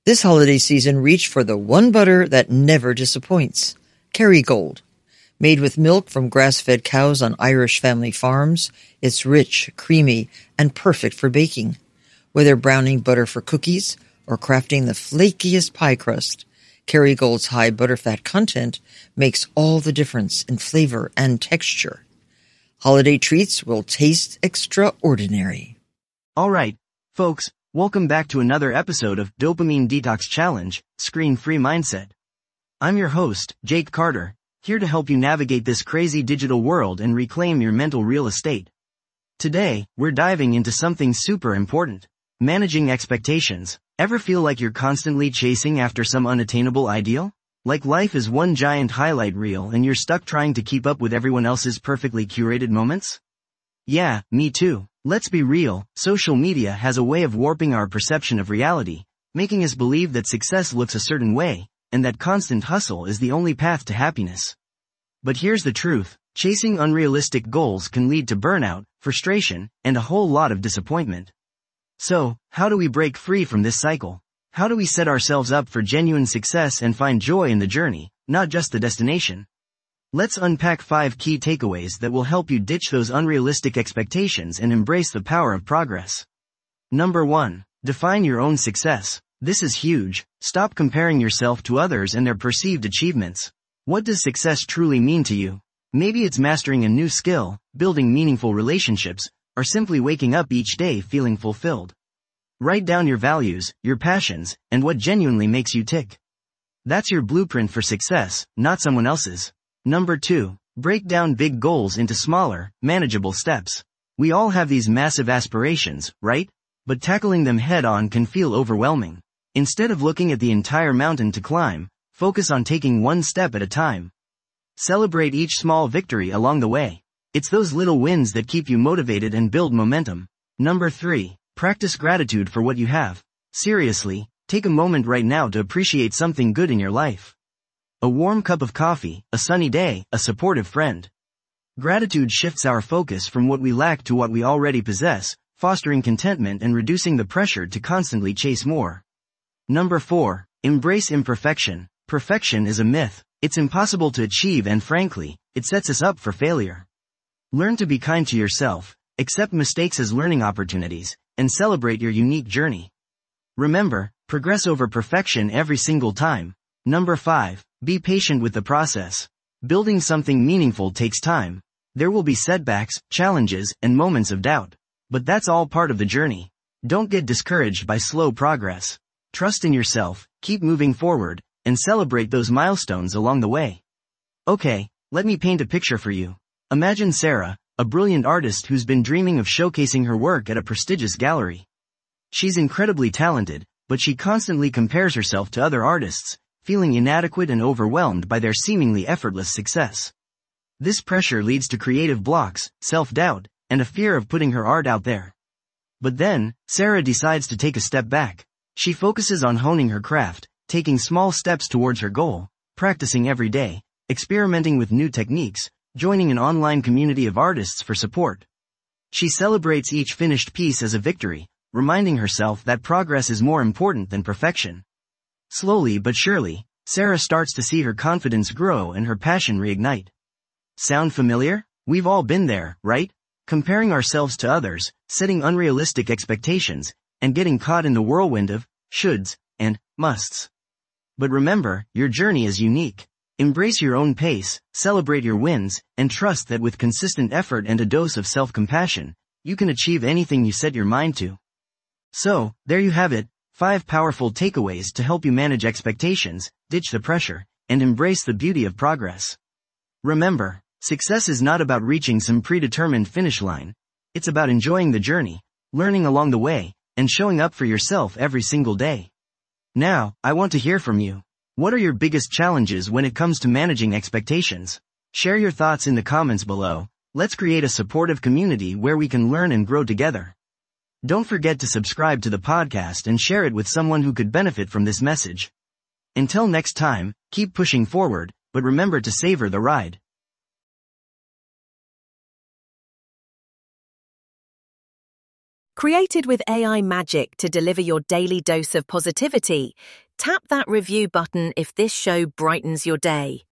This holiday season, reach for the one butter that never disappoints. Kerrygold. Made with milk from grass-fed cows on Irish family farms, it's rich, creamy, and perfect for baking. Whether browning butter for cookies or crafting the flakiest pie crust, Kerrygold's high butterfat content makes all the difference in flavor and texture. Holiday treats will taste extraordinary. Alright, folks, welcome back to another episode of Dopamine Detox Challenge, Screen-Free Mindset. I'm your host, Jake Carter, here to help you navigate this crazy digital world and reclaim your mental real estate. Today, we're diving into something super important: managing expectations. Ever feel like you're constantly chasing after some unattainable ideal? Like life is one giant highlight reel and you're stuck trying to keep up with everyone else's perfectly curated moments? Yeah, me too. Let's be real, social media has a way of warping our perception of reality, making us believe that success looks a certain way, and that constant hustle is the only path to happiness. But here's the truth: chasing unrealistic goals can lead to burnout, frustration, and a whole lot of disappointment. So, how do we break free from this cycle? How do we set ourselves up for genuine success and find joy in the journey, not just the destination? Let's unpack 5 key takeaways that will help you ditch those unrealistic expectations and embrace the power of progress. Number 1. Define your own success. This is huge. Stop comparing yourself to others and their perceived achievements. What does success truly mean to you? Maybe it's mastering a new skill, building meaningful relationships, or simply waking up each day feeling fulfilled. Write down your values, your passions, and what genuinely makes you tick. That's your blueprint for success, not someone else's. Number 2. Break down big goals into smaller, manageable steps. We all have these massive aspirations, right? But tackling them head-on can feel overwhelming. Instead of looking at the entire mountain to climb, focus on taking one step at a time. Celebrate each small victory along the way. It's those little wins that keep you motivated and build momentum. Number 3. Practice gratitude for what you have. Seriously, take a moment right now to appreciate something good in your life. A warm cup of coffee, a sunny day, a supportive friend. Gratitude shifts our focus from what we lack to what we already possess, fostering contentment and reducing the pressure to constantly chase more. Number 4. Embrace imperfection. Perfection is a myth. It's impossible to achieve and frankly, it sets us up for failure. Learn to be kind to yourself, accept mistakes as learning opportunities, and celebrate your unique journey. Remember, progress over perfection every single time. Number 5. Be patient with the process. Building something meaningful takes time. There will be setbacks, challenges, and moments of doubt. But that's all part of the journey. Don't get discouraged by slow progress. Trust in yourself, keep moving forward, and celebrate those milestones along the way. Okay, let me paint a picture for you. Imagine Sarah, a brilliant artist who's been dreaming of showcasing her work at a prestigious gallery. She's incredibly talented, but she constantly compares herself to other artists, feeling inadequate and overwhelmed by their seemingly effortless success. This pressure leads to creative blocks, self-doubt, and a fear of putting her art out there. But then, Sarah decides to take a step back. She focuses on honing her craft, taking small steps towards her goal, practicing every day, experimenting with new techniques, joining an online community of artists for support. She celebrates each finished piece as a victory, reminding herself that progress is more important than perfection. Slowly but surely, Sarah starts to see her confidence grow and her passion reignite. Sound familiar? We've all been there, right? Comparing ourselves to others, setting unrealistic expectations, and getting caught in the whirlwind of shoulds and musts. But remember, your journey is unique. Embrace your own pace, celebrate your wins, and trust that with consistent effort and a dose of self-compassion, you can achieve anything you set your mind to. So, there you have it, 5 powerful takeaways to help you manage expectations, ditch the pressure, and embrace the beauty of progress. Remember, success is not about reaching some predetermined finish line. It's about enjoying the journey, learning along the way, and showing up for yourself every single day. Now, I want to hear from you. What are your biggest challenges when it comes to managing expectations? Share your thoughts in the comments below. Let's create a supportive community where we can learn and grow together. Don't forget to subscribe to the podcast and share it with someone who could benefit from this message. Until next time, keep pushing forward, but remember to savor the ride. Created with AI magic to deliver your daily dose of positivity, tap that review button if this show brightens your day.